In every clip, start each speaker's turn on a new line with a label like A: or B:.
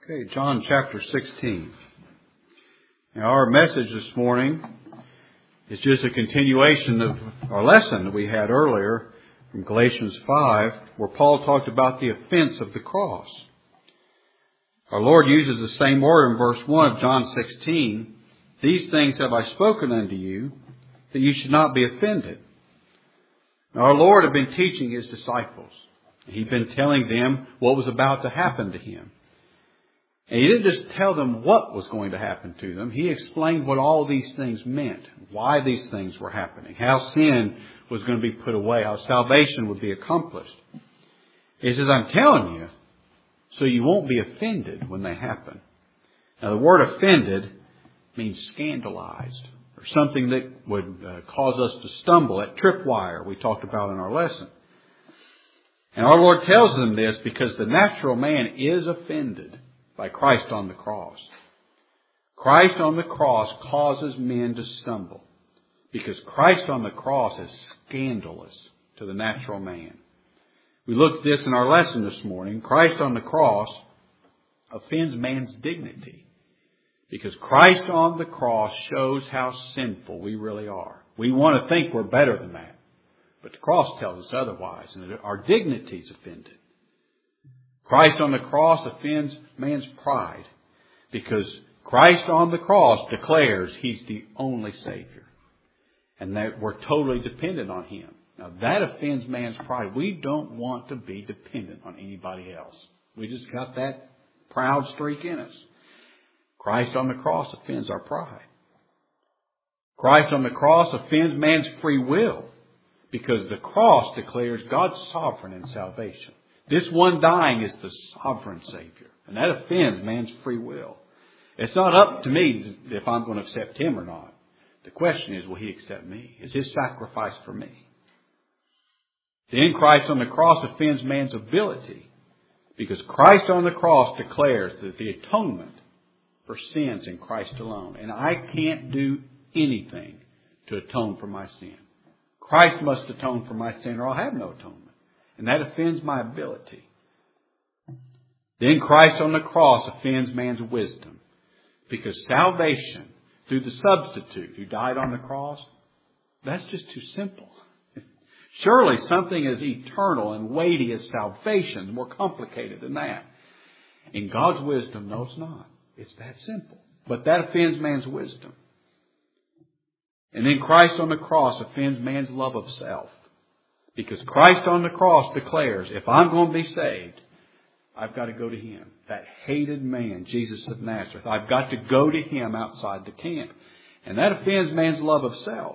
A: Okay, John chapter 16. Now, our message this morning is just a continuation of our lesson that we had earlier from Galatians 5, where Paul talked about the offense of the cross. Our Lord uses the same word in verse 1 of John 16. These things have I spoken unto you, that you should not be offended. Now, our Lord had been teaching His disciples. He'd been telling them what was about to happen to Him. And He didn't just tell them what was going to happen to them. He explained what all these things meant, why these things were happening, how sin was going to be put away, how salvation would be accomplished. He says, I'm telling you, so you won't be offended when they happen. Now, the word offended means scandalized, or something that would cause us to stumble. That tripwire we talked about in our lesson. And our Lord tells them this because the natural man is offended by Christ on the cross. Christ on the cross causes men to stumble because Christ on the cross is scandalous to the natural man. We looked at this in our lesson this morning. Christ on the cross offends man's dignity because Christ on the cross shows how sinful we really are. We want to think we're better than that, but the cross tells us otherwise, and our dignity is offended. Christ on the cross offends man's pride because Christ on the cross declares He's the only Savior and that we're totally dependent on Him. Now that offends man's pride. We don't want to be dependent on anybody else. We just got that proud streak in us. Christ on the cross offends our pride. Christ on the cross offends man's free will because the cross declares God's sovereign in salvation. This one dying is the sovereign Savior. And that offends man's free will. It's not up to me if I'm going to accept Him or not. The question is, will He accept me? Is His sacrifice for me? Then Christ on the cross offends man's ability. Because Christ on the cross declares that the atonement for sins in Christ alone. And I can't do anything to atone for my sin. Christ must atone for my sin or I'll have no atonement. And that offends my ability. Then Christ on the cross offends man's wisdom. Because salvation through the substitute who died on the cross, that's just too simple. Surely something as eternal and weighty as salvation is more complicated than that. In God's wisdom, no, it's not. It's that simple. But that offends man's wisdom. And then Christ on the cross offends man's love of self. Because Christ on the cross declares, if I'm going to be saved, I've got to go to Him. That hated man, Jesus of Nazareth. I've got to go to Him outside the camp. And that offends man's love of self.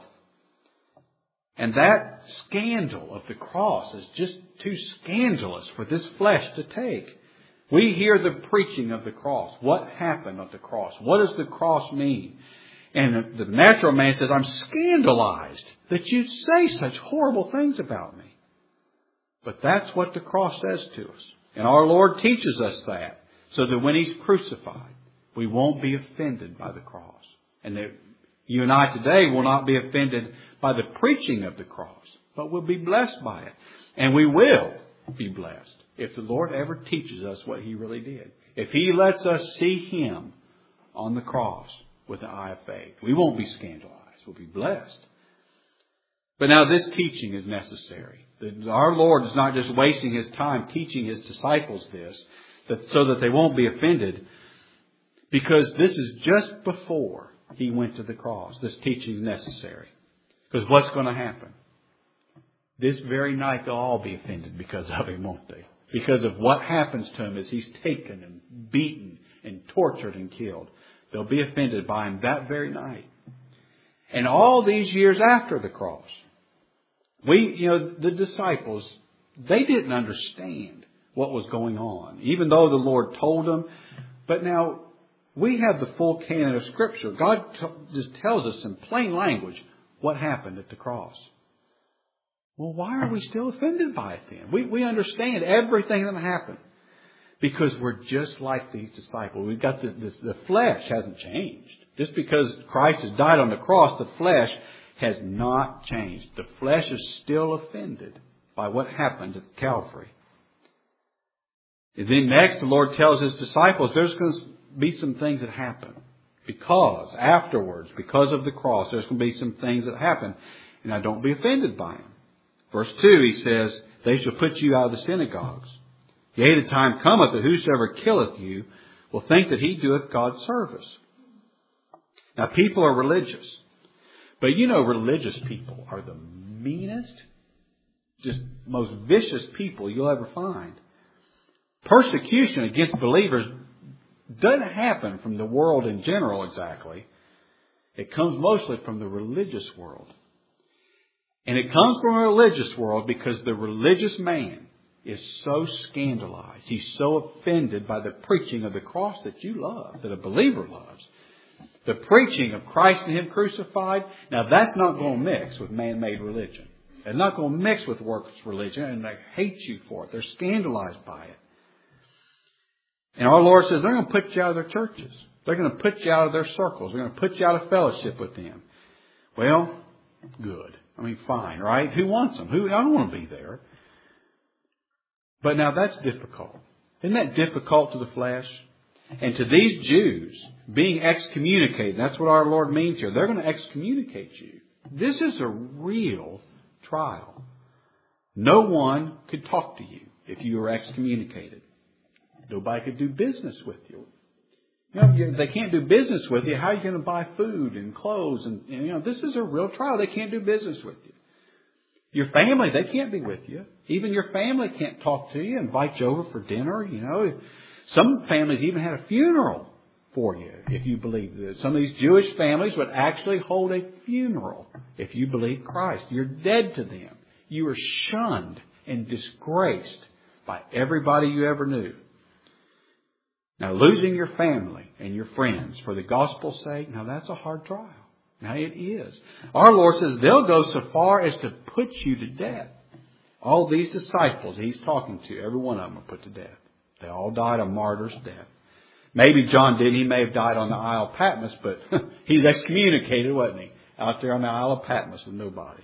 A: And that scandal of the cross is just too scandalous for this flesh to take. We hear the preaching of the cross. What happened at the cross? What does the cross mean? And the natural man says, I'm scandalized that you say such horrible things about me. But that's what the cross says to us. And our Lord teaches us that so that when He's crucified, we won't be offended by the cross. And that you and I today will not be offended by the preaching of the cross, but we'll be blessed by it. And we will be blessed if the Lord ever teaches us what He really did. If He lets us see Him on the cross with the eye of faith, we won't be scandalized. We'll be blessed. But now this teaching is necessary. Our Lord is not just wasting His time teaching His disciples this, so that they won't be offended, because this is just before He went to the cross. This teaching is necessary. Because what's going to happen? This very night they'll all be offended because of Him, won't they? Because of what happens to Him as He's taken and beaten and tortured and killed. They'll be offended by Him that very night. And all these years after the cross, the disciples, they didn't understand what was going on, even though the Lord told them. But now we have the full canon of Scripture. God just tells us in plain language what happened at the cross. Well, why are we still offended by it then? We understand everything that happened. Because we're just like these disciples. We've got the flesh hasn't changed. Just because Christ has died on the cross, the flesh has not changed. The flesh is still offended by what happened at Calvary. And then next, the Lord tells His disciples there's going to be some things that happen. Because of the cross, there's going to be some things that happen. And now don't be offended by them. Verse 2, He says, they shall put you out of the synagogues. Yea, the time cometh that whosoever killeth you will think that he doeth God's service. Now, people are religious. But you know, religious people are the meanest, just most vicious people you'll ever find. Persecution against believers doesn't happen from the world in general exactly. It comes mostly from the religious world. And it comes from a religious world because the religious man is so scandalized. He's so offended by the preaching of the cross that you love, that a believer loves. The preaching of Christ and Him crucified, now that's not going to mix with man-made religion. It's not going to mix with works religion, and they hate you for it. They're scandalized by it. And our Lord says they're going to put you out of their churches. They're going to put you out of their circles. They're going to put you out of fellowship with them. Well, good. I mean, fine, right? Who wants them? I don't want to be there. But now that's difficult. Isn't that difficult to the flesh? And to these Jews, being excommunicated, that's what our Lord means here. They're going to excommunicate you. This is a real trial. No one could talk to you if you were excommunicated. Nobody could do business with you. You know, they can't do business with you. How are you going to buy food and clothes? And you know, this is a real trial. They can't do business with you. Your family, they can't be with you. Even your family can't talk to you, invite you over for dinner. You know, some families even had a funeral for you, if you believe this. Some of these Jewish families would actually hold a funeral if you believe Christ. You're dead to them. You are shunned and disgraced by everybody you ever knew. Now, losing your family and your friends for the gospel's sake, now that's a hard trial. Now, it is. Our Lord says they'll go so far as to put you to death. All these disciples He's talking to, every one of them are put to death. They all died a martyr's death. Maybe John did. He may have died on the Isle of Patmos, but he's excommunicated, wasn't he? Out there on the Isle of Patmos with nobody.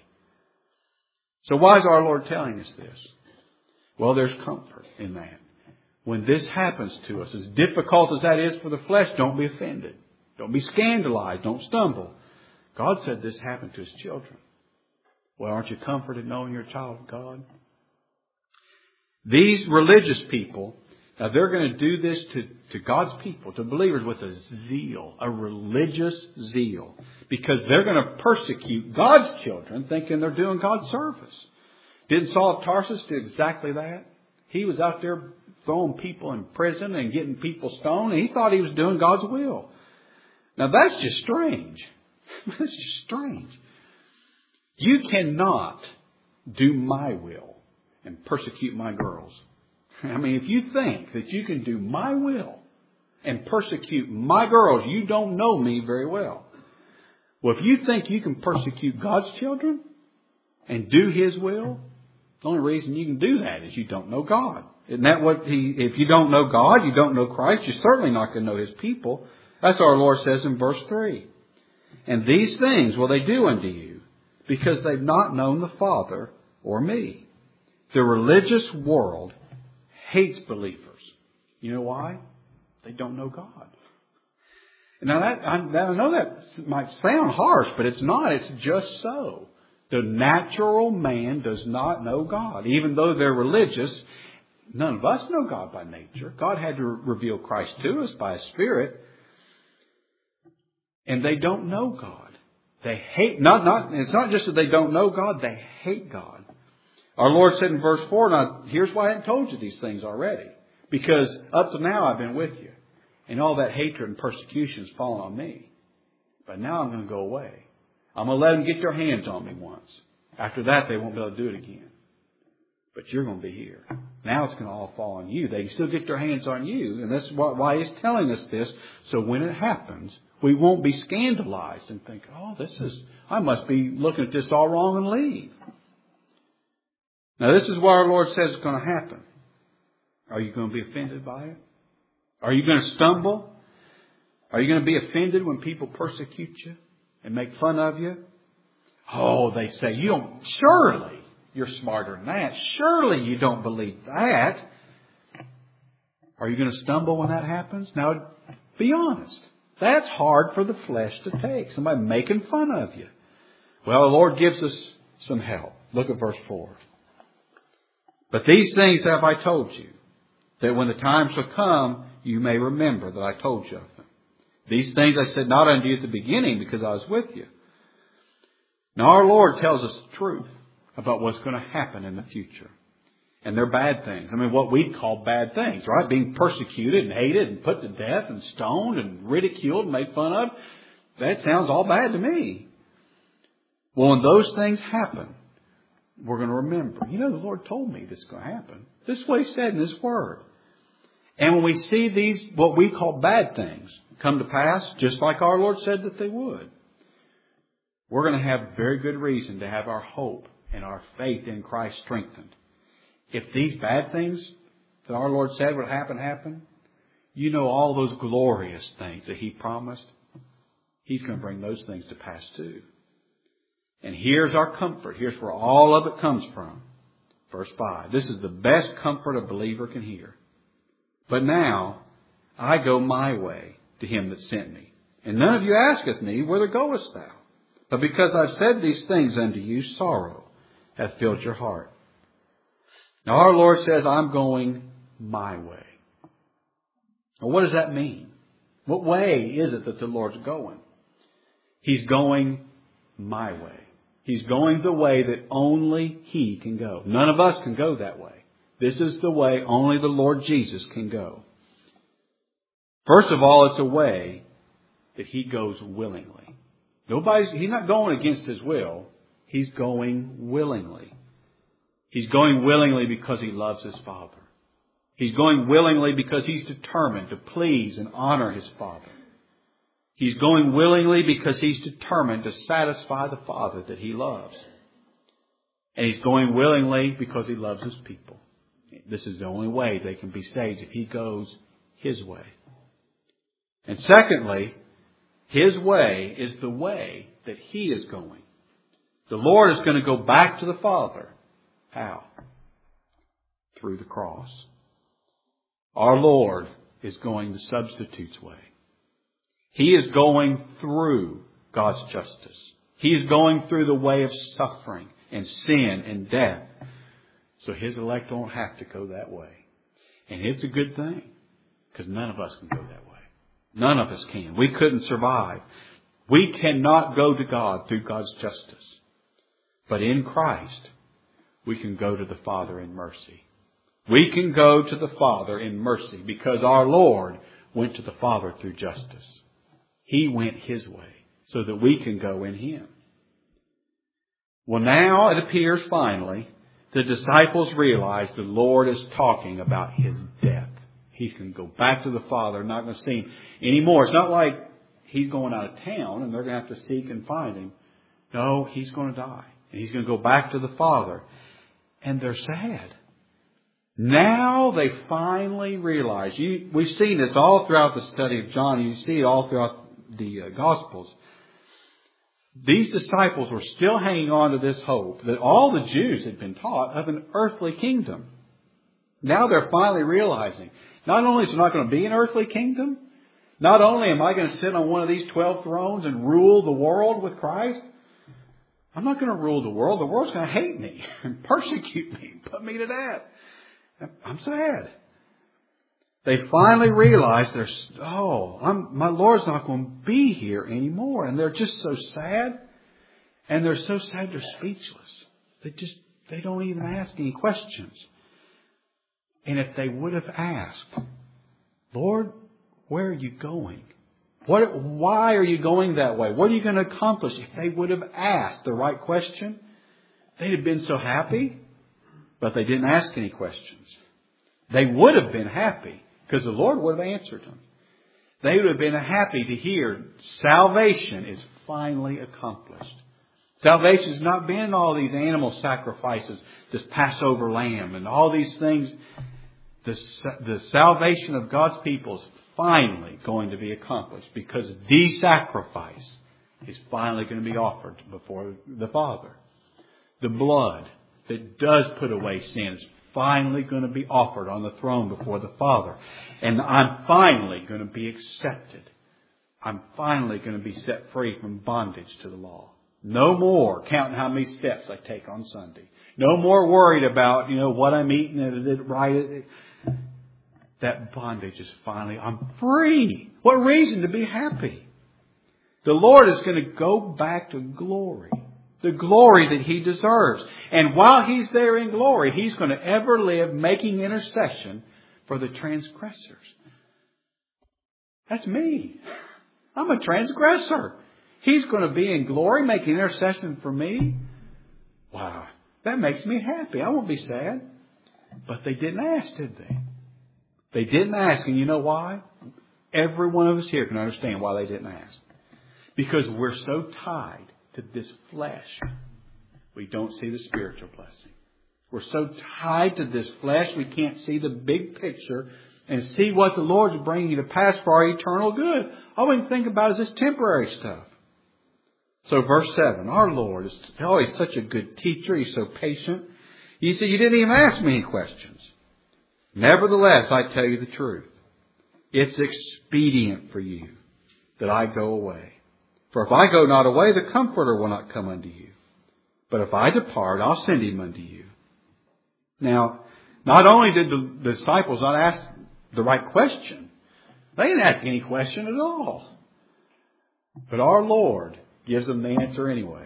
A: So why is our Lord telling us this? Well, there's comfort in that. When this happens to us, as difficult as that is for the flesh, don't be offended. Don't be scandalized. Don't stumble. God said this happened to His children. Well, aren't you comforted knowing you're a child of God? These religious people, now they're going to do this to God's people, to believers, with a zeal, a religious zeal. Because they're going to persecute God's children thinking they're doing God's service. Didn't Saul of Tarsus do exactly that? He was out there throwing people in prison and getting people stoned, and he thought he was doing God's will. Now that's just strange. That's just strange. You cannot do my will and persecute my girls. I mean, if you think that you can do my will and persecute my girls, you don't know me very well. Well, if you think you can persecute God's children and do His will, the only reason you can do that is you don't know God. Isn't that what if you don't know God, you don't know Christ, you're certainly not going to know His people. That's what our Lord says in verse 3. And these things will they do unto you, because they've not known the Father or me. The religious world hates believers. You know why? They don't know God. Now I know that might sound harsh, but it's not. It's just so. The natural man does not know God. Even though they're religious, none of us know God by nature. God had to reveal Christ to us by His Spirit. And they don't know God. They hate, it's not just that they don't know God, they hate God. Our Lord said in verse 4, now here's why I haven't told you these things already. Because up to now I've been with you. And all that hatred and persecution has fallen on me. But now I'm going to go away. I'm going to let them get their hands on me once. After that, they won't be able to do it again. But you're going to be here. Now it's going to all fall on you. They can still get their hands on you. And that's why He's telling us this. So when it happens, we won't be scandalized and think, oh, I must be looking at this all wrong and leave. Now this is what our Lord says is going to happen. Are you going to be offended by it? Are you going to stumble? Are you going to be offended when people persecute you and make fun of you? Oh, they say, surely you're smarter than that. Surely you don't believe that. Are you going to stumble when that happens? Now, be honest. That's hard for the flesh to take. Somebody making fun of you. Well, the Lord gives us some help. Look at verse 4. But these things have I told you, that when the time shall come, you may remember that I told you of them. These things I said not unto you at the beginning, because I was with you. Now our Lord tells us the truth about what's going to happen in the future. And they're bad things. I mean, what we'd call bad things, right? Being persecuted and hated and put to death and stoned and ridiculed and made fun of. That sounds all bad to me. Well, when those things happen, we're going to remember. You know, the Lord told me this is going to happen. This is what He said in His Word. And when we see these, what we call bad things, come to pass, just like our Lord said that they would, we're going to have very good reason to have our hope and our faith in Christ strengthened. If these bad things that our Lord said would happen, you know all those glorious things that He promised, He's going to bring those things to pass too. And here's our comfort. Here's where all of it comes from. Verse 5. This is the best comfort a believer can hear. But now I go my way to Him that sent me. And none of you asketh me, whither goest thou? But because I've said these things unto you, sorrow hath filled your heart. Now our Lord says, I'm going my way. Now what does that mean? What way is it that the Lord's going? He's going my way. He's going the way that only He can go. None of us can go that way. This is the way only the Lord Jesus can go. First of all, it's a way that He goes willingly. He's not going against His will. He's going willingly. He's going willingly because He loves His Father. He's going willingly because He's determined to please and honor His Father. He's going willingly because He's determined to satisfy the Father that He loves. And He's going willingly because He loves His people. This is the only way they can be saved, if He goes His way. And secondly, His way is the way that He is going. The Lord is going to go back to the Father. How? Through the cross. Our Lord is going the substitute's way. He is going through God's justice. He is going through the way of suffering and sin and death. So His elect don't have to go that way. And it's a good thing, because none of us can go that way. None of us can. We couldn't survive. We cannot go to God through God's justice. But in Christ, we can go to the Father in mercy. We can go to the Father in mercy because our Lord went to the Father through justice. He went His way so that we can go in Him. Well, now it appears finally the disciples realize the Lord is talking about His death. He's going to go back to the Father, not going to see Him anymore. It's not like He's going out of town and they're going to have to seek and find Him. No, He's going to die. And He's going to go back to the Father. And they're sad. Now they finally realize. We've seen this all throughout the study of John. You see it all throughout the Gospels. These disciples were still hanging on to this hope that all the Jews had been taught of an earthly kingdom. Now they're finally realizing, not only is there not going to be an earthly kingdom, not only am I going to sit on one of these 12 thrones and rule the world with Christ, I'm not going to rule the world. The world's going to hate me and persecute me, put me to death. I'm sad. They finally realize my Lord's not going to be here anymore. And they're just so sad. And they're so sad they're speechless. They don't even ask any questions. And if they would have asked, Lord, where are you going? Why are you going that way? What are you going to accomplish? If they would have asked the right question, they'd have been so happy. But they didn't ask any questions. They would have been happy because the Lord would have answered them. They would have been happy to hear salvation is finally accomplished. Salvation has not been all these animal sacrifices, this Passover lamb and all these things. The salvation of God's people is finally going to be accomplished because the sacrifice is finally going to be offered before the Father. The blood that does put away sin is finally going to be offered on the throne before the Father. And I'm finally going to be accepted. I'm finally going to be set free from bondage to the law. No more counting how many steps I take on Sunday. No more worried about, what I'm eating. Is it right? That bondage is finally, I'm free. What reason to be happy? The Lord is going to go back to glory. The glory that He deserves. And while He's there in glory, He's going to ever live making intercession for the transgressors. That's me. I'm a transgressor. He's going to be in glory making intercession for me. Wow. That makes me happy. I won't be sad. But they didn't ask, did they? They didn't ask. And you know why? Every one of us here can understand why they didn't ask. Because we're so tied to this flesh, we don't see the spiritual blessing. We're so tied to this flesh, we can't see the big picture and see what the Lord is bringing to pass for our eternal good. All we can think about is this temporary stuff. So verse 7, our Lord is always such a good teacher. He's so patient. He said, you didn't even ask me any questions. Nevertheless, I tell you the truth. It's expedient for you that I go away. For if I go not away, the Comforter will not come unto you. But if I depart, I'll send Him unto you. Now, not only did the disciples not ask the right question, they didn't ask any question at all. But our Lord gives them the answer anyway.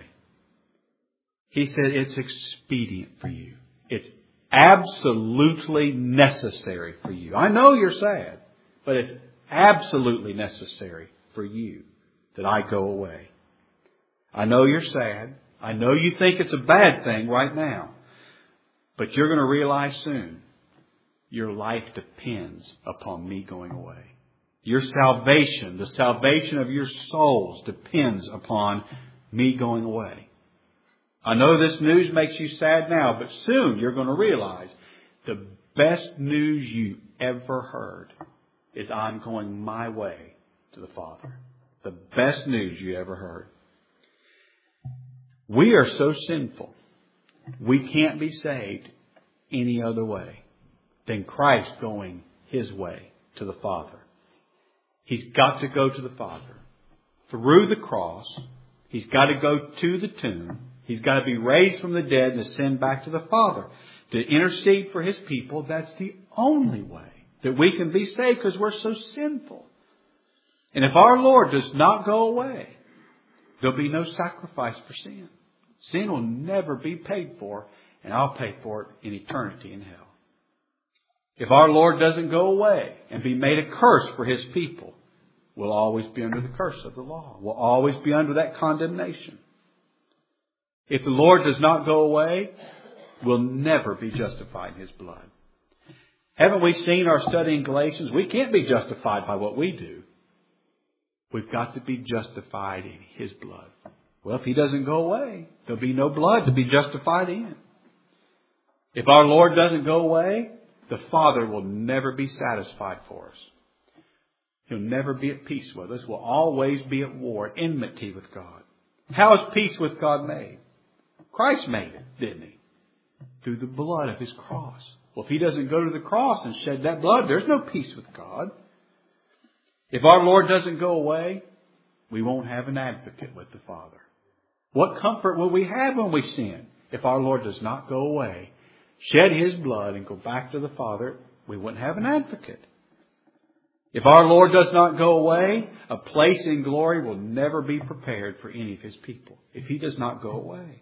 A: He said, it's expedient for you. It's absolutely necessary for you. I know you're sad, but it's absolutely necessary for you that I go away. I know you're sad. I know you think it's a bad thing right now. But you're going to realize soon your life depends upon me going away. Your salvation, the salvation of your souls, depends upon me going away. I know this news makes you sad now, but soon you're going to realize the best news you ever heard is I'm going my way to the Father. The best news you ever heard. We are so sinful. We can't be saved any other way than Christ going His way to the Father. He's got to go to the Father through the cross. He's got to go to the tomb. He's got to be raised from the dead and ascend back to the Father to intercede for His people. That's the only way that we can be saved because we're so sinful. And if our Lord does not go away, there'll be no sacrifice for sin. Sin will never be paid for, and I'll pay for it in eternity in hell. If our Lord doesn't go away and be made a curse for His people, we'll always be under the curse of the law. We'll always be under that condemnation. If the Lord does not go away, we'll never be justified in His blood. Haven't we seen our study in Galatians? We can't be justified by what we do. We've got to be justified in His blood. Well, if He doesn't go away, there'll be no blood to be justified in. If our Lord doesn't go away, the Father will never be satisfied for us. He'll never be at peace with us. We'll always be at war, enmity with God. How is peace with God made? Christ made it, didn't He? Through the blood of His cross. Well, if He doesn't go to the cross and shed that blood, there's no peace with God. If our Lord doesn't go away, we won't have an advocate with the Father. What comfort will we have when we sin? If our Lord does not go away, shed His blood and go back to the Father, we wouldn't have an advocate. If our Lord does not go away, a place in glory will never be prepared for any of His people. If He does not go away.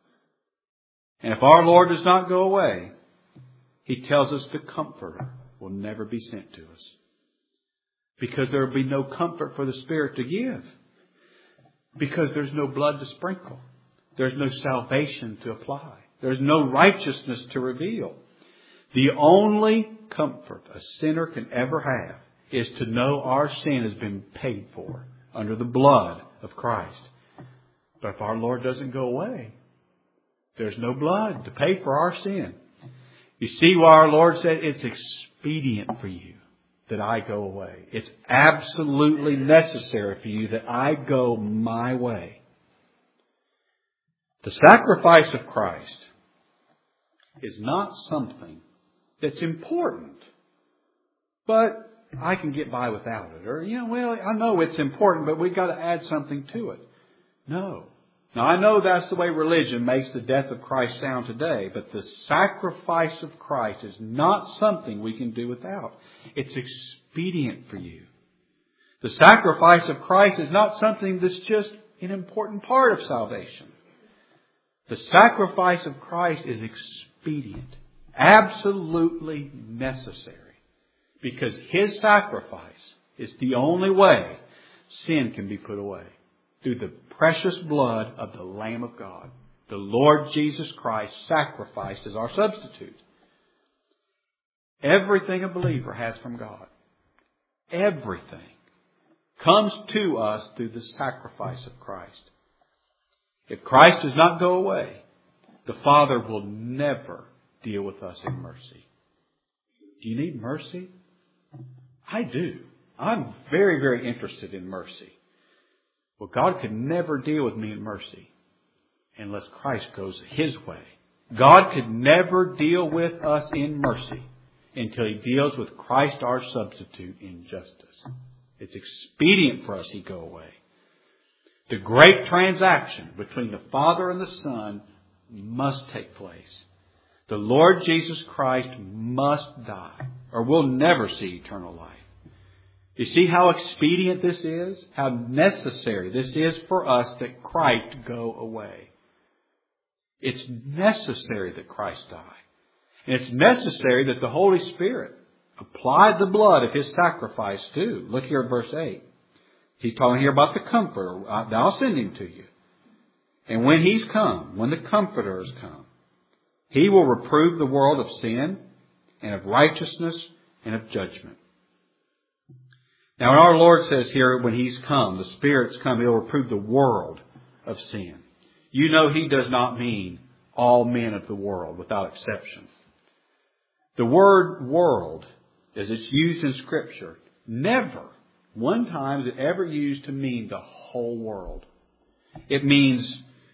A: And if our Lord does not go away, He tells us the Comforter will never be sent to us. Because there will be no comfort for the Spirit to give. Because there's no blood to sprinkle. There's no salvation to apply. There's no righteousness to reveal. The only comfort a sinner can ever have is to know our sin has been paid for under the blood of Christ. But if our Lord doesn't go away, there's no blood to pay for our sin. You see why our Lord said it's expedient for you that I go away. It's absolutely necessary for you that I go my way. The sacrifice of Christ is not something that's important. But I can get by without it. Or, I know it's important, but we've got to add something to it. No. Now, I know that's the way religion makes the death of Christ sound today, but the sacrifice of Christ is not something we can do without. It's expedient for you. The sacrifice of Christ is not something that's just an important part of salvation. The sacrifice of Christ is expedient, absolutely necessary, because His sacrifice is the only way sin can be put away. Through the precious blood of the Lamb of God. The Lord Jesus Christ sacrificed as our substitute. Everything a believer has from God, everything, comes to us through the sacrifice of Christ. If Christ does not go away, the Father will never deal with us in mercy. Do you need mercy? I do. I'm very, very interested in mercy. Well, God could never deal with me in mercy unless Christ goes His way. God could never deal with us in mercy until He deals with Christ our substitute in justice. It's expedient for us He go away. The great transaction between the Father and the Son must take place. The Lord Jesus Christ must die, or we'll never see eternal life. You see how expedient this is? How necessary this is for us that Christ go away. It's necessary that Christ die. And it's necessary that the Holy Spirit apply the blood of His sacrifice too. Look here at verse 8. He's talking here about the Comforter. I'll send Him to you. And when He's come, when the Comforter has come, He will reprove the world of sin and of righteousness and of judgment. Now, when our Lord says here, when He's come, the Spirit's come, He'll reprove the world of sin. You know He does not mean all men of the world without exception. The word world, as it's used in Scripture, never one time is it ever used to mean the whole world. It means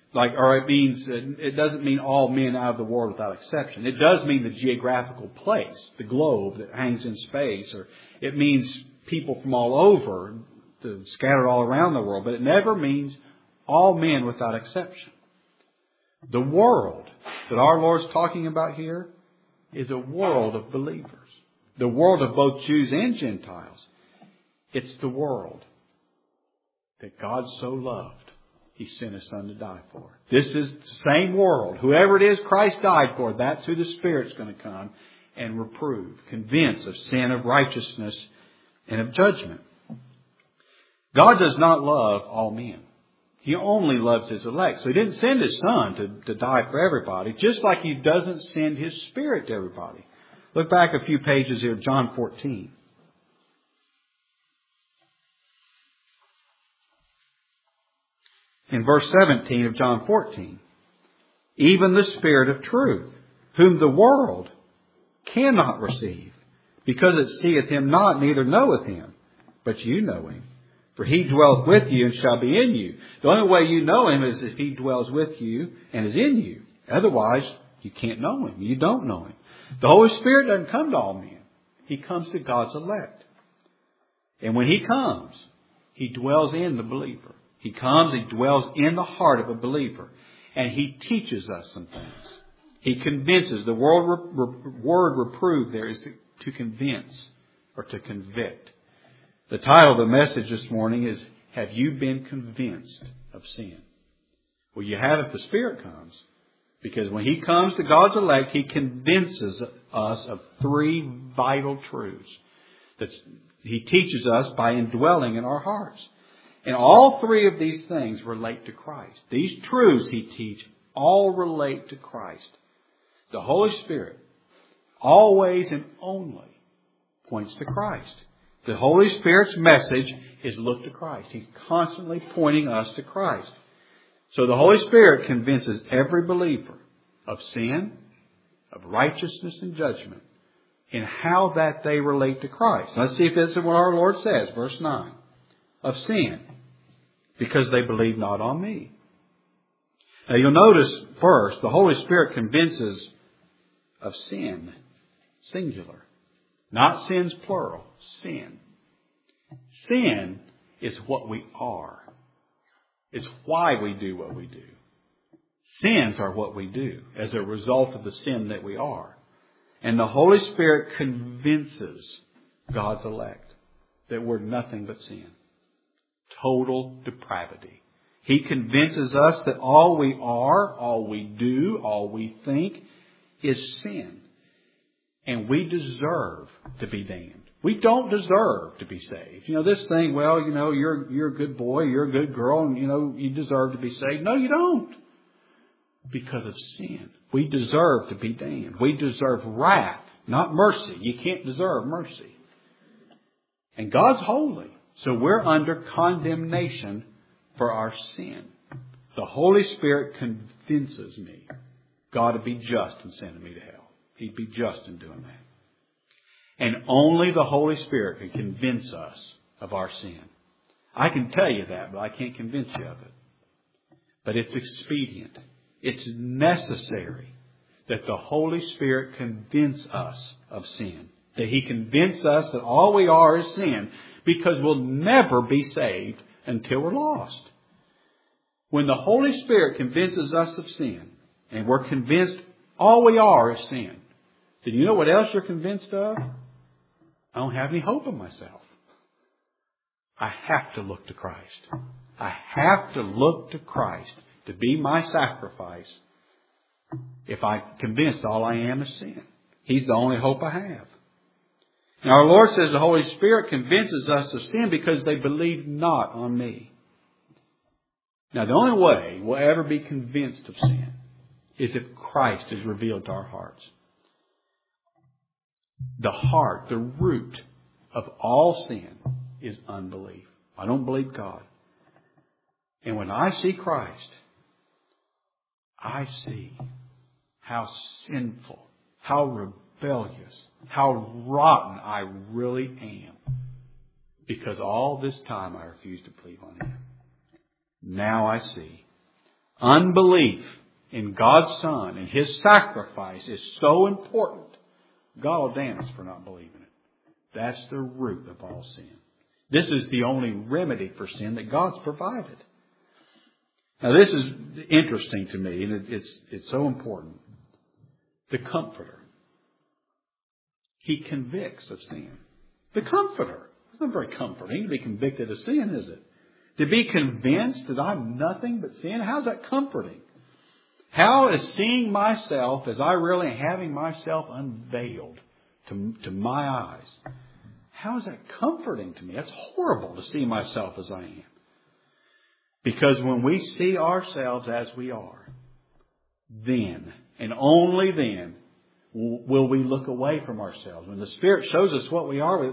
A: it doesn't mean all men out of the world without exception. It does mean the geographical place, the globe that hangs in space, or it means people from all over, scattered all around the world, but it never means all men without exception. The world that our Lord's talking about here is a world of believers. The world of both Jews and Gentiles. It's the world that God so loved, He sent His Son to die for. This is the same world. Whoever it is Christ died for, that's who the Spirit's going to come and reprove, convince of sin, of righteousness, and of judgment. God does not love all men. He only loves His elect. So He didn't send His Son to die for everybody, just like He doesn't send His Spirit to everybody. Look back a few pages here, John 14. In verse 17 of John 14, even the Spirit of truth, whom the world cannot receive, because it seeth Him not, neither knoweth Him. But you know Him, for He dwelleth with you and shall be in you. The only way you know Him is if He dwells with you and is in you. Otherwise, you can't know Him. You don't know Him. The Holy Spirit doesn't come to all men. He comes to God's elect. And when He comes, He dwells in the believer. He comes, He dwells in the heart of a believer. And He teaches us some things. He convinces. The word reprove there is to convince or to convict. The title of the message this morning is, have you been convinced of sin? Well, you have if the Spirit comes. Because when He comes to God's elect, He convinces us of three vital truths that He teaches us by indwelling in our hearts. And all three of these things relate to Christ. These truths He teaches all relate to Christ. The Holy Spirit always and only points to Christ. The Holy Spirit's message is look to Christ. He's constantly pointing us to Christ. So the Holy Spirit convinces every believer of sin, of righteousness and judgment, and how that they relate to Christ. Let's see if this is what our Lord says, verse 9. Of sin, because they believe not on me. Now you'll notice first, the Holy Spirit convinces of sin. singular. Not sins plural. Sin. Sin is what we are. It's why we do what we do. Sins are what we do as a result of the sin that we are. And the Holy Spirit convinces God's elect that we're nothing but sin. Total depravity. He convinces us that all we are, all we do, all we think is sin. And we deserve to be damned. We don't deserve to be saved. This thing, you're a good boy, you're a good girl, and you deserve to be saved. No, you don't. Because of sin. We deserve to be damned. We deserve wrath, not mercy. You can't deserve mercy. And God's holy. So we're under condemnation for our sin. The Holy Spirit convinces me God to be just in sending me to hell. He'd be just in doing that. And only the Holy Spirit can convince us of our sin. I can tell you that, but I can't convince you of it. But it's expedient. It's necessary that the Holy Spirit convince us of sin. That He convince us that all we are is sin, because we'll never be saved until we're lost. When the Holy Spirit convinces us of sin, and we're convinced all we are is sin, then you know what else you're convinced of? I don't have any hope in myself. I have to look to Christ. I have to look to Christ to be my sacrifice if I'm convinced all I am is sin. He's the only hope I have. Now our Lord says the Holy Spirit convinces us of sin because they believe not on me. Now the only way we'll ever be convinced of sin is if Christ is revealed to our hearts. The heart, the root of all sin is unbelief. I don't believe God. And when I see Christ, I see how sinful, how rebellious, how rotten I really am. Because all this time I refused to believe on Him. Now I see. Unbelief in God's Son and His sacrifice is so important. God will damn us for not believing it. That's the root of all sin. This is the only remedy for sin that God's provided. Now this is interesting to me, and it's so important. The Comforter. He convicts of sin. The Comforter. It's not very comforting to be convicted of sin, is it? To be convinced that I'm nothing but sin, how's that comforting? How is seeing myself as I really am, having myself unveiled to my eyes, how is that comforting to me? That's horrible to see myself as I am. Because when we see ourselves as we are, then, and only then, will we look away from ourselves. When the Spirit shows us what we are,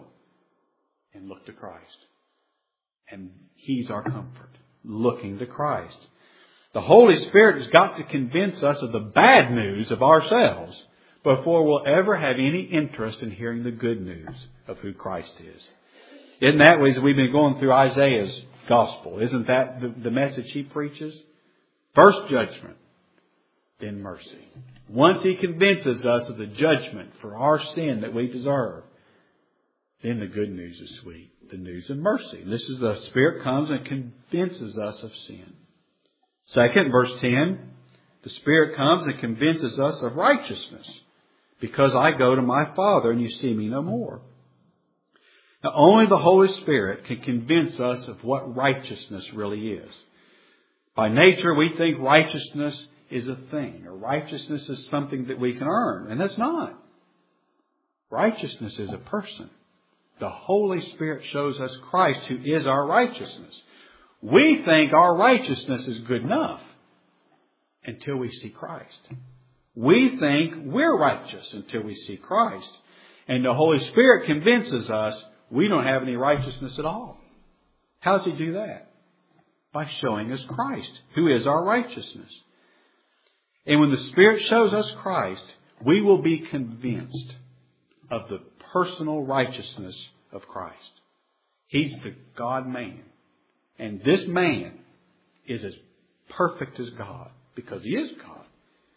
A: and look to Christ. And He's our comfort, looking to Christ. The Holy Spirit has got to convince us of the bad news of ourselves before we'll ever have any interest in hearing the good news of who Christ is. Isn't that what we've been going through Isaiah's gospel? Isn't that the message he preaches? First judgment, then mercy. Once He convinces us of the judgment for our sin that we deserve, then the good news is sweet. The news of mercy. And this is the Spirit comes and convinces us of sin. Second, verse 10, the Spirit comes and convinces us of righteousness. Because I go to my Father and you see me no more. Now only the Holy Spirit can convince us of what righteousness really is. By nature we think righteousness is a thing, or righteousness is something that we can earn. And that's not. Righteousness is a person. The Holy Spirit shows us Christ, who is our righteousness. We think our righteousness is good enough until we see Christ. We think we're righteous until we see Christ. And the Holy Spirit convinces us we don't have any righteousness at all. How does He do that? By showing us Christ, who is our righteousness. And when the Spirit shows us Christ, we will be convinced of the personal righteousness of Christ. He's the God-man. And this man is as perfect as God, because He is God.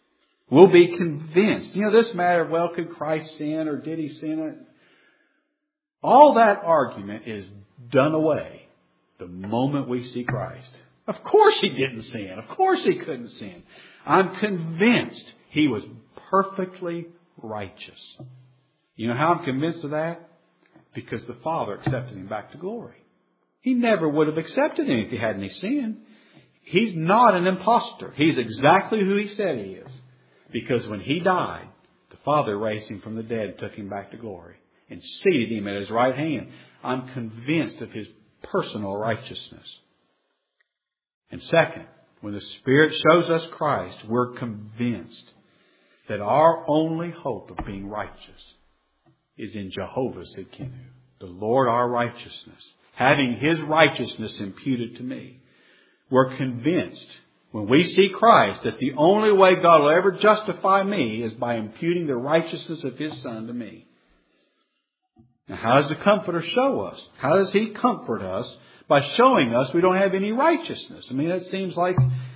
A: We'll be convinced. This matter of, well, could Christ sin or did He sin? All that argument is done away the moment we see Christ. Of course He didn't sin. Of course He couldn't sin. I'm convinced He was perfectly righteous. You know how I'm convinced of that? Because the Father accepted Him back to glory. He never would have accepted Him if He hadn't sinned. He's not an imposter. He's exactly who He said He is. Because when He died, the Father raised Him from the dead and took Him back to glory and seated Him at His right hand. I'm convinced of His personal righteousness. And second, when the Spirit shows us Christ, we're convinced that our only hope of being righteous is in Jehovah Tsidkenu, the Lord our righteousness, having His righteousness imputed to me. We're convinced when we see Christ that the only way God will ever justify me is by imputing the righteousness of His Son to me. Now, how does the Comforter show us? How does He comfort us? By showing us we don't have any righteousness. I mean, that seems like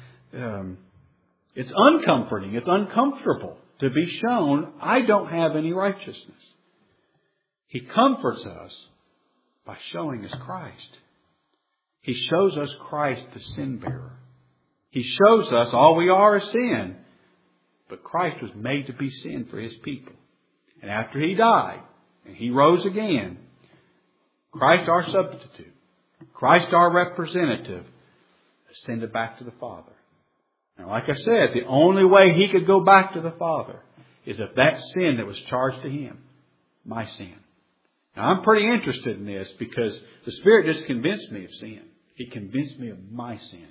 A: it's uncomforting. It's uncomfortable to be shown I don't have any righteousness. He comforts us by showing us Christ. He shows us Christ the sin bearer. He shows us all we are is sin. But Christ was made to be sin for His people. And after He died and He rose again, Christ our substitute, Christ our representative, ascended back to the Father. Now, like I said, the only way He could go back to the Father is if that sin that was charged to Him, my sin. Now, I'm pretty interested in this because the Spirit just convinced me of sin. He convinced me of my sin.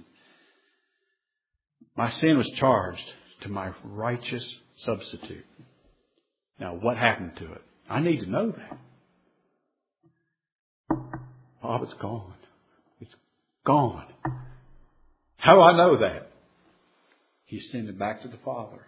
A: My sin was charged to my righteous substitute. Now, what happened to it? I need to know that. Bob, it's gone. It's gone. How do I know that? He sent it back to the Father.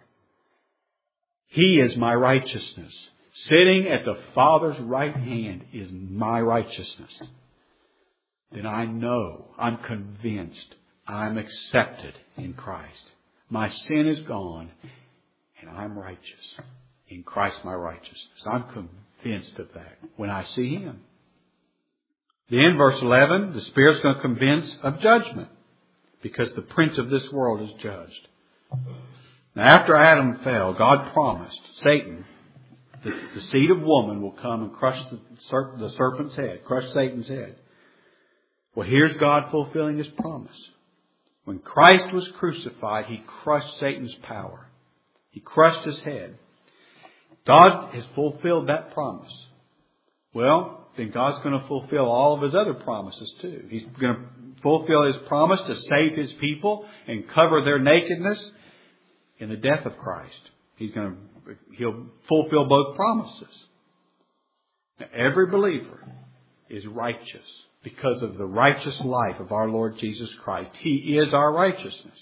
A: He is my righteousness. Sitting at the Father's right hand is my righteousness. Then I know, I'm convinced, I'm accepted in Christ. My sin is gone and I'm righteous in Christ my righteousness. I'm convinced of that when I see Him. Then verse 11, the Spirit's going to convince of judgment because the prince of this world is judged. Now after Adam fell, God promised Satan that the seed of woman will come and crush the serpent's head, crush Satan's head. Well, here's God fulfilling His promise. When Christ was crucified, He crushed Satan's power. He crushed his head. God has fulfilled that promise. Well, then God's going to fulfill all of His other promises too. He's going to fulfill His promise to save His people and cover their nakedness in the death of Christ. He'll fulfill both promises. Now, every believer is righteous because of the righteous life of our Lord Jesus Christ. He is our righteousness.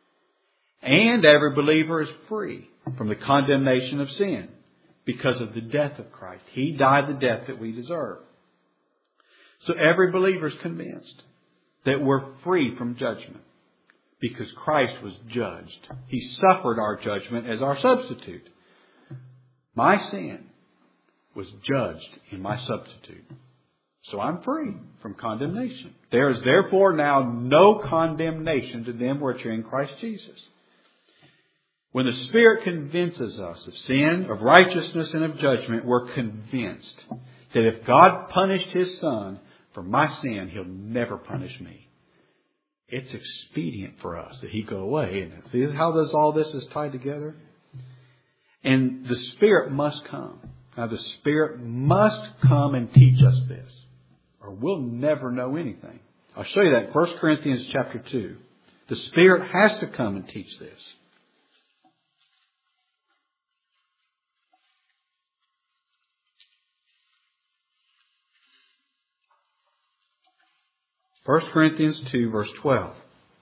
A: And every believer is free from the condemnation of sin because of the death of Christ. He died the death that we deserve. So every believer is convinced that we're free from judgment because Christ was judged. He suffered our judgment as our substitute. My sin was judged in my substitute. So I'm free from condemnation. There is therefore now no condemnation to them which are in Christ Jesus. When the Spirit convinces us of sin, of righteousness, and of judgment, we're convinced that if God punished His Son for my sin, He'll never punish me. It's expedient for us that He go away, isn't it? See how all this is tied together? And the Spirit must come. Now the Spirit must come and teach us this, or we'll never know anything. I'll show you that in 1 Corinthians chapter 2. The Spirit has to come and teach this. 1 Corinthians 2, verse 12.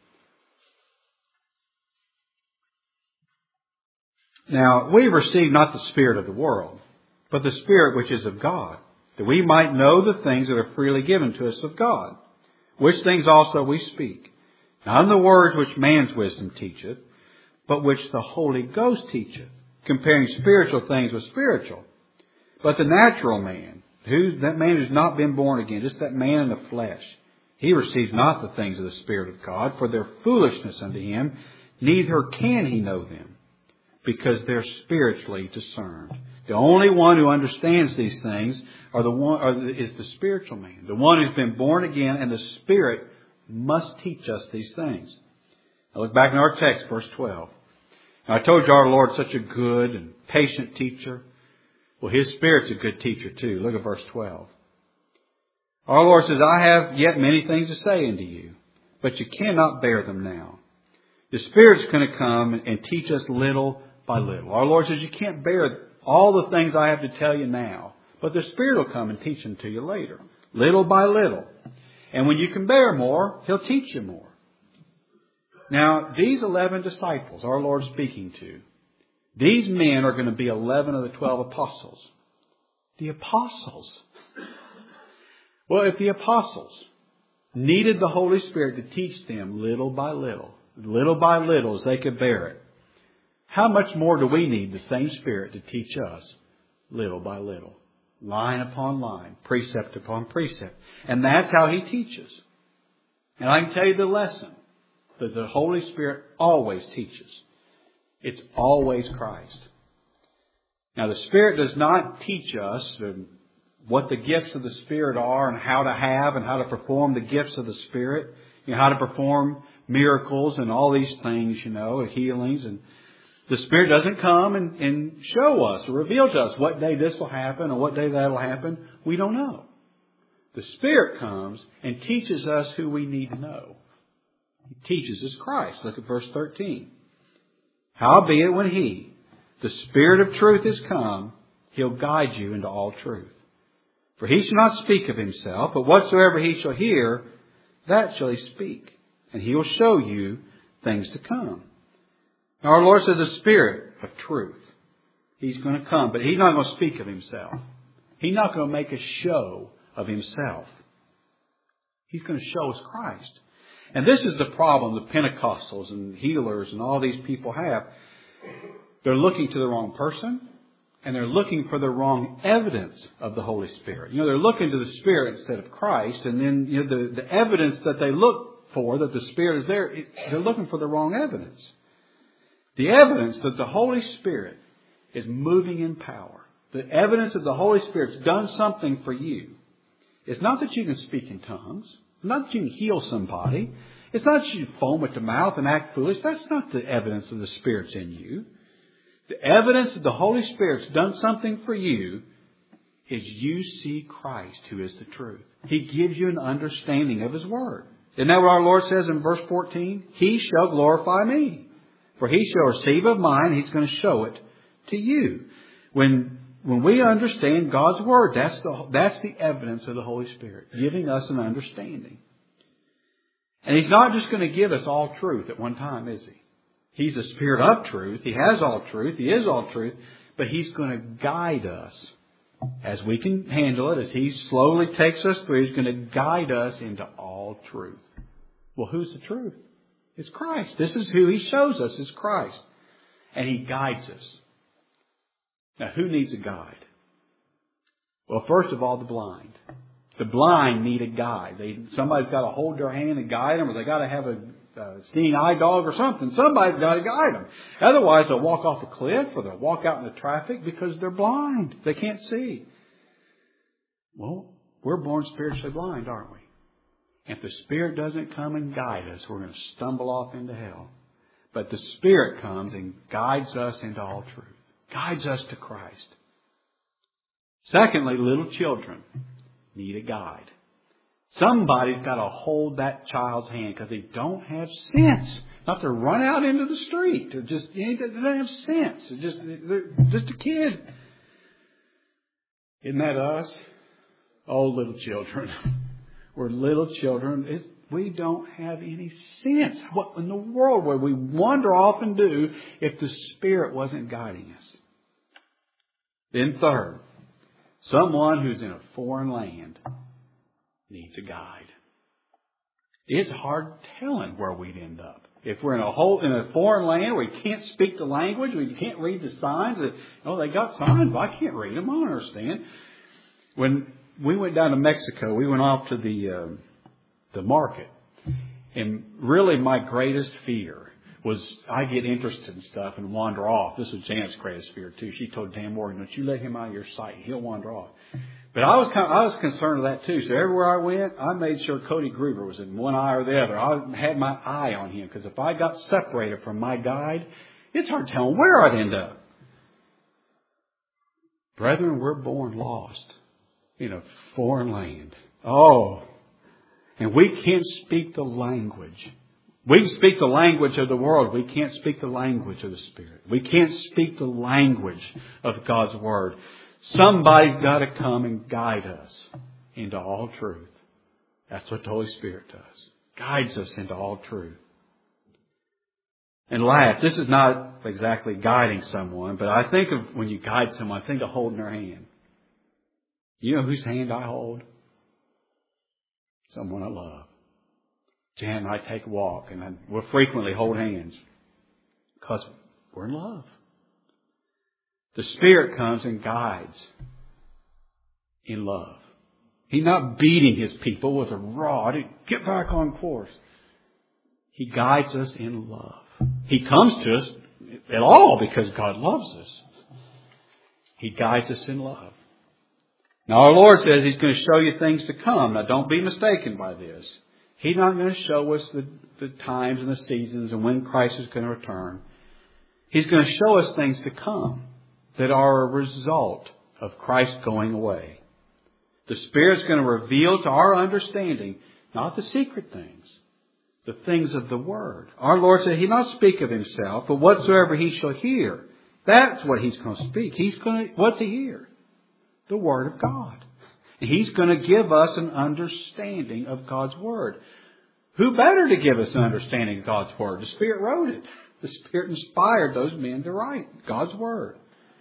A: Now, we receive not the spirit of the world, but the Spirit which is of God, that we might know the things that are freely given to us of God, which things also we speak. Not in the words which man's wisdom teacheth, but which the Holy Ghost teacheth, comparing spiritual things with spiritual. But the natural man, that man who's not been born again, just that man in the flesh, he receives not the things of the Spirit of God, for they're foolishness unto him, neither can he know them, because they're spiritually discerned. The only one who understands these things is the spiritual man, the one who's been born again, and the Spirit must teach us these things. Now look back in our text, verse 12. Now I told you our Lord's such a good and patient teacher. Well, His Spirit's a good teacher too. Look at verse 12. Our Lord says, I have yet many things to say unto you, but you cannot bear them now. The Spirit's going to come and teach us little by little. Our Lord says, you can't bear all the things I have to tell you now, but the Spirit will come and teach them to you later, little by little. And when you can bear more, He'll teach you more. Now, these 11 disciples our Lord's speaking to, these men are going to be 11 of the 12 apostles. The apostles. Well, if the apostles needed the Holy Spirit to teach them little by little as they could bear it, how much more do we need the same Spirit to teach us little by little, line upon line, precept upon precept? And that's how He teaches. And I can tell you the lesson that the Holy Spirit always teaches. It's always Christ. Now, the Spirit does not teach us what the gifts of the Spirit are and how to have and how to perform the gifts of the Spirit. How to perform miracles and all these things, healings. And the Spirit doesn't come and show us or reveal to us what day this will happen or what day that will happen. We don't know. The Spirit comes and teaches us who we need to know. He teaches us Christ. Look at verse 13. Howbeit when He, the Spirit of truth, is come, He'll guide you into all truth. For He shall not speak of Himself, but whatsoever He shall hear, that shall He speak. And He will show you things to come. Now our Lord says the Spirit of truth. He's going to come, but He's not going to speak of Himself. He's not going to make a show of Himself. He's going to show us Christ. And this is the problem the Pentecostals and healers and all these people have. They're looking to the wrong person, and they're looking for the wrong evidence of the Holy Spirit. They're looking to the Spirit instead of Christ, and then the evidence that they look for, that the Spirit is there, they're looking for the wrong evidence. The evidence that the Holy Spirit is moving in power, the evidence that the Holy Spirit's done something for you, it's not that you can speak in tongues. It's not that you can heal somebody. It's not that you foam at the mouth and act foolish. That's not the evidence that the Spirit's in you. The evidence that the Holy Spirit's done something for you is you see Christ, who is the truth. He gives you an understanding of His Word. Isn't that what our Lord says in verse 14? He shall glorify me. For He shall receive of mine, He's going to show it to you. When we understand God's Word, that's the evidence of the Holy Spirit, giving us an understanding. And He's not just going to give us all truth at one time, is He? He's the Spirit of truth. He has all truth. He is all truth. But He's going to guide us as we can handle it, as He slowly takes us through. He's going to guide us into all truth. Well, who's the truth? It's Christ. This is who He shows us is Christ. And He guides us. Now, who needs a guide? Well, first of all, the blind. The blind need a guide. Somebody's got to hold their hand and guide them, or they got to have a seeing eye dog or something. Somebody's got to guide them. Otherwise, they'll walk off a cliff or they'll walk out in the traffic because they're blind. They can't see. Well, we're born spiritually blind, aren't we? If the Spirit doesn't come and guide us, we're going to stumble off into hell. But the Spirit comes and guides us into all truth. Guides us to Christ. Secondly, little children need a guide. Somebody's got to hold that child's hand because they don't have sense. Not to run out into the street. They don't have sense. They're just a kid. Isn't that us? Oh, little children. We're little children. We don't have any sense. What in the world would we wonder off and do if the Spirit wasn't guiding us? Then third, someone who's in a foreign land needs a guide. It's hard telling where we'd end up. If we're in a foreign land, we can't speak the language, we can't read the signs. They got signs, but I can't read them. I don't understand. When we went down to Mexico, we went off to the market. And really my greatest fear was I get interested in stuff and wander off. This was Janet's greatest fear too. She told Dan Morgan, don't you let him out of your sight. He'll wander off. But I was concerned with that too. So everywhere I went, I made sure Cody Gruber was in one eye or the other. I had my eye on him because if I got separated from my guide, it's hard telling where I'd end up. Brethren, we're born lost in a foreign land. Oh, and we can't speak the language. We can speak the language of the world. We can't speak the language of the Spirit. We can't speak the language of God's Word. Somebody's got to come and guide us into all truth. That's what the Holy Spirit does. Guides us into all truth. And last, this is not exactly guiding someone, but I think of when you guide someone, I think of holding their hand. You know whose hand I hold? Someone I love. Jan and I take a walk, and we'll frequently hold hands because we're in love. The Spirit comes and guides in love. He's not beating His people with a rod. Get back on course. He guides us in love. He comes to us at all because God loves us. He guides us in love. Now our Lord says He's going to show you things to come. Now don't be mistaken by this. He's not going to show us the times and the seasons and when Christ is going to return. He's going to show us things to come that are a result of Christ going away. The Spirit's going to reveal to our understanding not the secret things, the things of the Word. Our Lord said He'll not speak of Himself, but whatsoever He shall hear, that's what He's going to speak. What's He hear? The Word of God. And He's going to give us an understanding of God's Word. Who better to give us an understanding of God's Word? The Spirit wrote it. The Spirit inspired those men to write God's Word.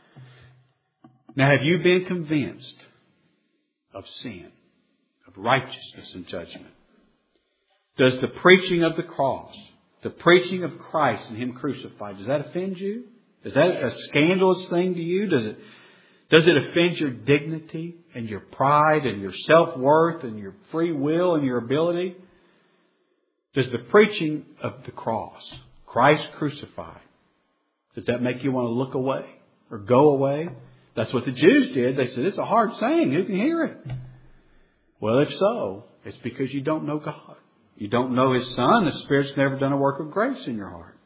A: Now, have you been convinced of sin, of righteousness and judgment? Does the preaching of the cross, the preaching of Christ and Him crucified, does that offend you? Is that a scandalous thing to you? Does it offend your dignity and your pride and your self-worth and your free will and your ability? Does the preaching of the cross, Christ crucified, does that make you want to look away or go away? That's what the Jews did. They said, it's a hard saying. Who can hear it? Well, if so, it's because you don't know God. You don't know His Son. The Spirit's never done a work of grace in your heart.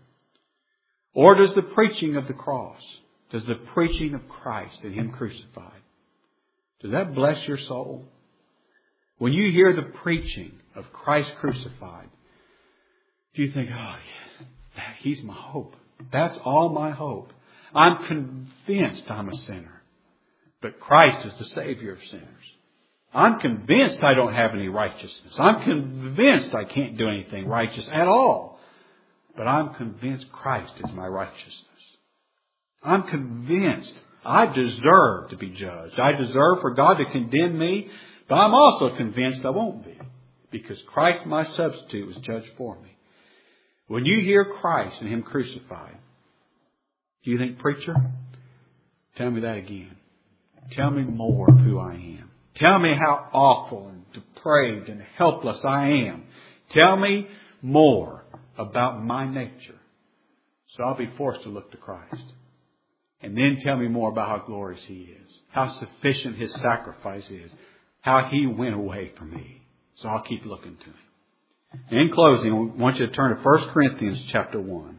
A: Or does the preaching of the cross, does the preaching of Christ and Him crucified, does that bless your soul? When you hear the preaching of Christ crucified, do you think, oh, yeah, He's my hope. That's all my hope. I'm convinced I'm a sinner, but Christ is the Savior of sinners. I'm convinced I don't have any righteousness. I'm convinced I can't do anything righteous at all, but I'm convinced Christ is my righteousness. I'm convinced I deserve to be judged. I deserve for God to condemn me, but I'm also convinced I won't be because Christ, my substitute, was judged for me. When you hear Christ and Him crucified, do you think, preacher, tell me that again. Tell me more of who I am. Tell me how awful and depraved and helpless I am. Tell me more about my nature. So I'll be forced to look to Christ. And then tell me more about how glorious He is. How sufficient His sacrifice is. How He went away from me. So I'll keep looking to Him. And in closing, I want you to turn to 1 Corinthians chapter 1.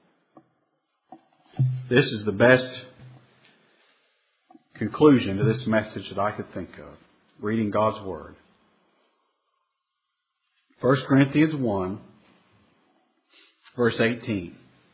A: This is the best conclusion to this message that I could think of. Reading God's Word. 1 Corinthians 1, verse 18.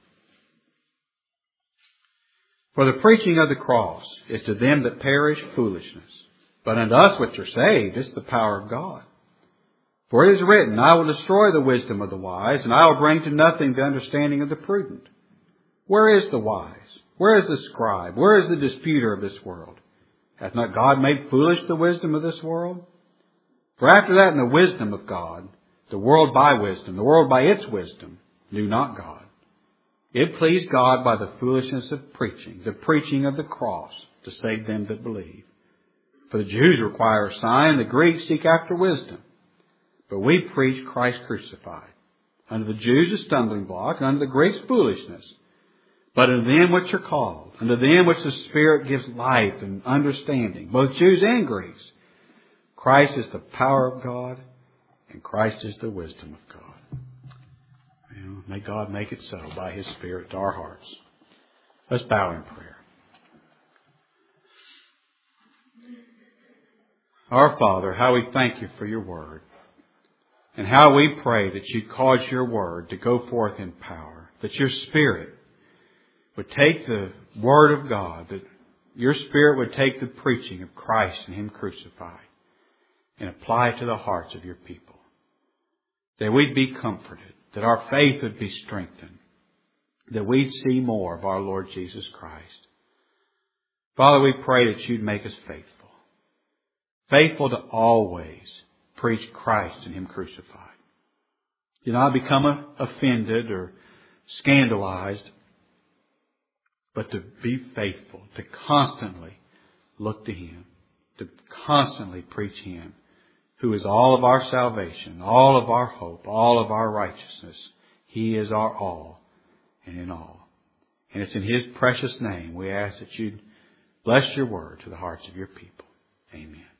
A: For the preaching of the cross is to them that perish foolishness, but unto us which are saved is the power of God. For it is written, I will destroy the wisdom of the wise, and I will bring to nothing the understanding of the prudent. Where is the wise? Where is the scribe? Where is the disputer of this world? Hath not God made foolish the wisdom of this world? For after that in the wisdom of God, the world by wisdom, the world by its wisdom, knew not God. It pleased God by the foolishness of preaching, the preaching of the cross, to save them that believe. For the Jews require a sign, the Greeks seek after wisdom. But we preach Christ crucified. Unto the Jews a stumbling block, and unto the Greeks foolishness. But unto them which are called, unto them which the Spirit gives life and understanding, both Jews and Greeks, Christ is the power of God, and Christ is the wisdom of God. May God make it so by His Spirit to our hearts. Let's bow in prayer. Our Father, how we thank You for Your Word. And how we pray that You'd cause Your Word to go forth in power. That Your Spirit would take the Word of God. That Your Spirit would take the preaching of Christ and Him crucified. And apply it to the hearts of Your people. That we'd be comforted. That our faith would be strengthened. That we'd see more of our Lord Jesus Christ. Father, we pray that You'd make us faithful. Faithful to always preach Christ and Him crucified. Do not become offended or scandalized, but to be faithful, to constantly look to Him, to constantly preach Him, who is all of our salvation, all of our hope, all of our righteousness. He is our all and in all. And it's in His precious name we ask that You'd bless Your Word to the hearts of Your people. Amen.